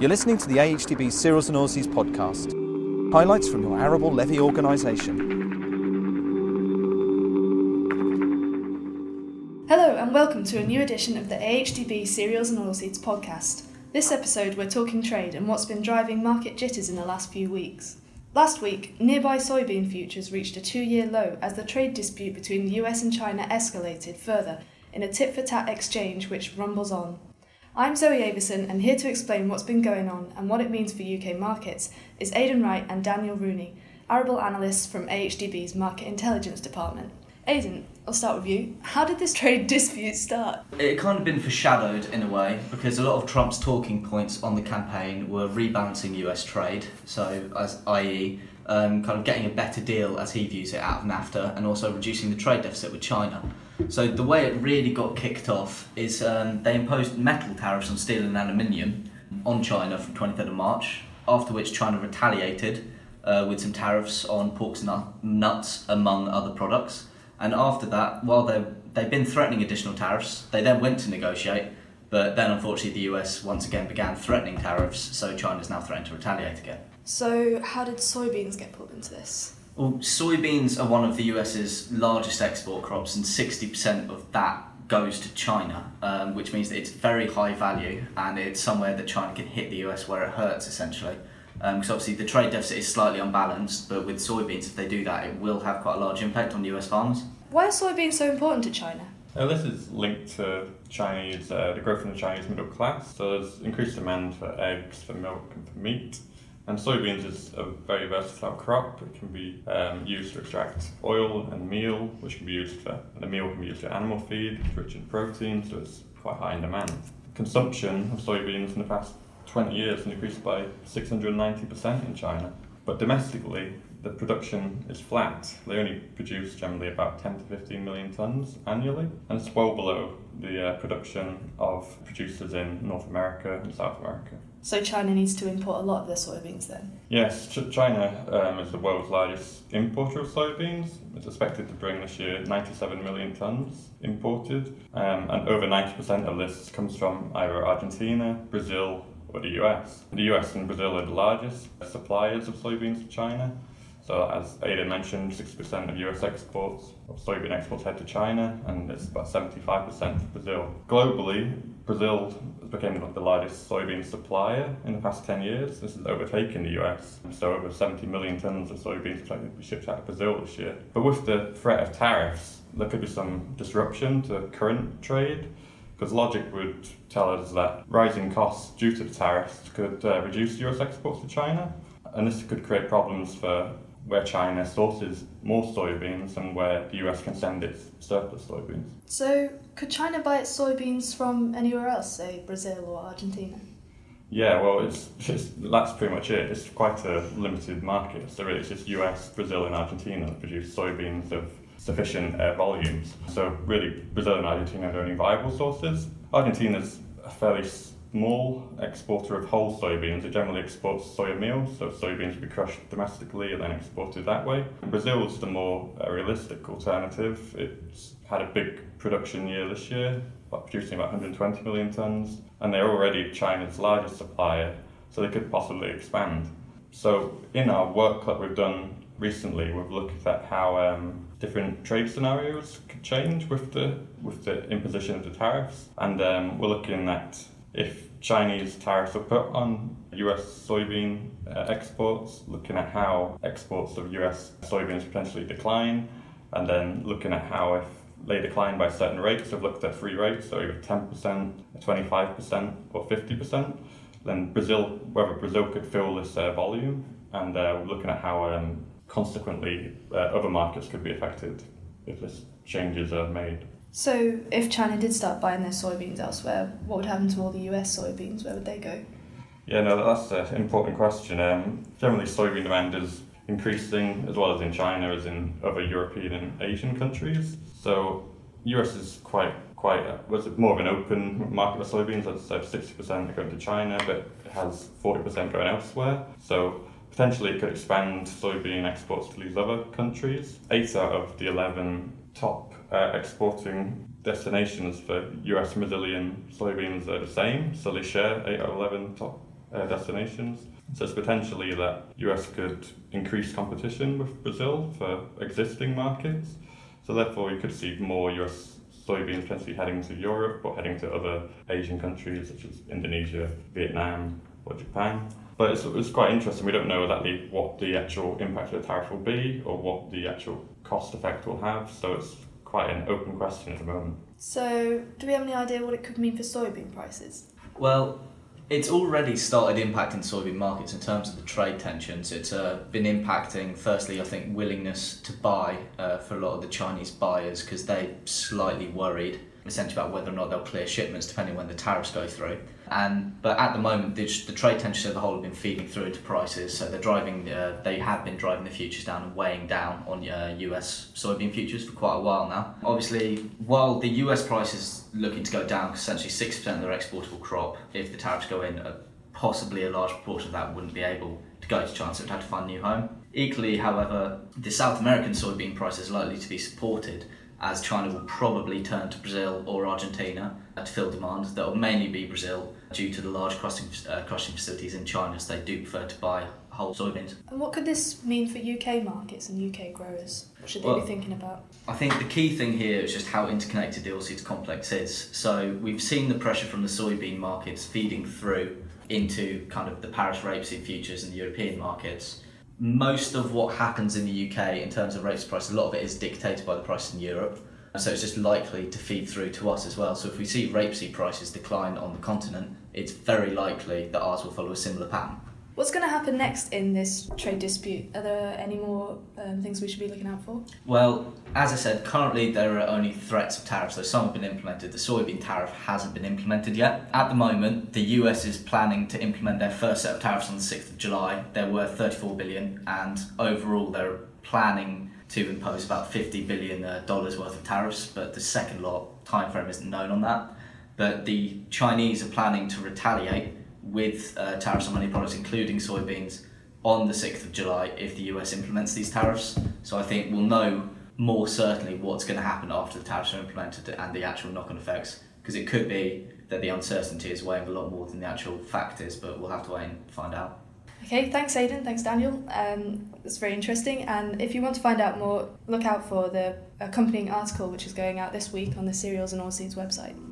You're listening to the AHDB Cereals and Oilseeds podcast. Highlights from your arable levy organisation. Hello and welcome to a new edition of the AHDB Cereals and Oilseeds podcast. This episode we're talking trade and what's been driving market jitters in the last few weeks. Last week, nearby soybean futures reached a 2-year low as the trade dispute between the US and China escalated further in a tit-for-tat exchange which rumbles on. I'm Zoe Avison, and here to explain what's been going on and what it means for UK markets is Aidan Wright and Daniel Rooney, arable analysts from AHDB's Market Intelligence Department. Aidan, I'll start with you. How did this trade dispute start? It kind of been foreshadowed in a way because a lot of Trump's talking points on the campaign were rebalancing US trade, so i.e. kind of getting a better deal as he views it out of NAFTA and also reducing the trade deficit with China. So the way it really got kicked off is they imposed metal tariffs on steel and aluminium on China from 23rd of March, after which China retaliated with some tariffs on porks and nuts, among other products. And after that, while they've been threatening additional tariffs, they then went to negotiate, but then unfortunately the US once again began threatening tariffs, so China's now threatened to retaliate again. So how did soybeans get pulled into this? Well, soybeans are one of the US's largest export crops, and 60% of that goes to China, which means that it's very high value and it's somewhere that China can hit the US where it hurts, essentially. Because obviously the trade deficit is slightly unbalanced, but with soybeans, if they do that, it will have quite a large impact on US farmers. Why are soybeans so important to China? This is linked to the growth in the Chinese middle class. So there's increased demand for eggs, for milk and for meat. And soybeans is a very versatile crop. It can be used to extract oil and meal, which can be used for, the meal can be used for animal feed, it's rich in protein, so it's quite high in demand. Consumption of soybeans in the past 20 years has increased by 690% in China. But domestically, the production is flat. They only produce generally about 10 to 15 million tonnes annually, and it's well below the production of producers in North America and South America. So China needs to import a lot of their soybeans then? Yes, China is the world's largest importer of soybeans. It's expected to bring this year 97 million tonnes imported, and over 90% of this comes from either Argentina, Brazil or the US. The US and Brazil are the largest suppliers of soybeans to China. So as Aidan mentioned, 60% of US exports, of soybean exports head to China, and it's about 75% to Brazil. Globally, Brazil became the largest soybean supplier in the past 10 years. This has overtaken the US. So over 70 million tonnes of soybeans are expected to be shipped out of Brazil this year. But with the threat of tariffs, there could be some disruption to current trade, because logic would tell us that rising costs due to the tariffs could reduce US exports to China, and this could create problems for where China sources more soybeans and where the US can send its surplus soybeans. So could China buy its soybeans from anywhere else, say Brazil or Argentina? Yeah, well, that's pretty much it. It's quite a limited market. So really it's just US, Brazil and Argentina that produce soybeans of sufficient volumes. So really Brazil and Argentina are the only viable sources. Argentina's a fairly small exporter of whole soybeans. It generally exports soya meal, so soybeans will be crushed domestically and then exported that way. Brazil is the more realistic alternative. It's had a big production year this year, producing about 120 million tonnes, and they're already China's largest supplier, so they could possibly expand. So in our work that we've done recently, we've looked at how different trade scenarios could change with the imposition of the tariffs, and we're looking at if Chinese tariffs are put on US soybean exports, looking at how exports of US soybeans potentially decline, and then looking at how if they decline by certain rates, we've looked at 3 rates, so either 10%, 25% or 50%, then whether Brazil could fill this volume, and we're looking at how consequently other markets could be affected if these changes are made. So if China did start buying their soybeans elsewhere, what would happen to all the US soybeans? Where would they go? Yeah, no, that's an important question. Generally, soybean demand is increasing as well as in China as in other European and Asian countries. So US is was more of an open market for soybeans. I'd say 60% are going to China, but it has 40% going elsewhere. So potentially it could expand soybean exports to these other countries. 8 out of the 11 top exporting destinations for US Brazilian soybeans are the same, so they share 8 out of 11 top destinations. So it's potentially that US could increase competition with Brazil for existing markets. So therefore you could see more US soybeans potentially heading to Europe or heading to other Asian countries such as Indonesia, Vietnam or Japan. But it's quite interesting. We don't know exactly what the actual impact of the tariff will be or what the actual cost effect will have. So it's quite an open question at the moment. So do we have any idea what it could mean for soybean prices? Well, it's already started impacting soybean markets in terms of the trade tensions. It's been impacting, firstly, I think, willingness to buy for a lot of the Chinese buyers because they're slightly worried, essentially, about whether or not they'll clear shipments depending when the tariffs go through. But at the moment, the trade tensions as a whole have been feeding through into prices, so they have been driving the futures down and weighing down on US soybean futures for quite a while now. Obviously, while the US price is looking to go down, essentially 6% of their exportable crop, if the tariffs go in, possibly a large proportion of that wouldn't be able to go to China, so it would have to find a new home. Equally, however, the South American soybean price is likely to be supported as China will probably turn to Brazil or Argentina to fill demand. That will mainly be Brazil due to the large crushing facilities in China, so they do prefer to buy whole soybeans. And what could this mean for UK markets and UK growers? What should they be thinking about? I think the key thing here is just how interconnected the oilseeds complex is. So we've seen the pressure from the soybean markets feeding through into kind of the Paris rapeseed futures and the European markets. Most of what happens in the UK in terms of rapeseed price, a lot of it is dictated by the price in Europe. So it's just likely to feed through to us as well. So if we see rapeseed prices decline on the continent, it's very likely that ours will follow a similar pattern. What's going to happen next in this trade dispute? Are there any more things we should be looking out for? Well, as I said, currently there are only threats of tariffs, so some have been implemented. The soybean tariff hasn't been implemented yet. At the moment, the US is planning to implement their first set of tariffs on the 6th of July. They're worth $34 billion, and overall they're planning to impose about $50 billion worth of tariffs, but the second lot timeframe isn't known on that. But the Chinese are planning to retaliate with tariffs on many products, including soybeans, on the 6th of July if the US implements these tariffs. So I think we'll know more certainly what's going to happen after the tariffs are implemented and the actual knock-on effects, because it could be that the uncertainty is weighing a lot more than the actual fact is, but we'll have to wait and find out. Okay, thanks Aidan, thanks Daniel. It's very interesting, and if you want to find out more, look out for the accompanying article which is going out this week on the Cereals and Oilseeds website.